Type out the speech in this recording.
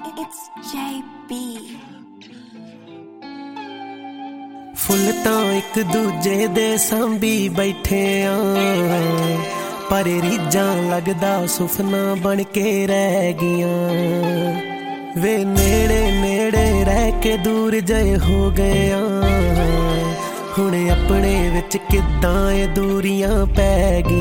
It's JB. Full तां एक दूजे दे सांभी बैठे आ, पर रीझां लगदा सुफना बन के रह गियां। वे नेड़े नेड़े रह के दूर जय हो गया, हुण अपने विच किदां ए दूरियां पै गईयां।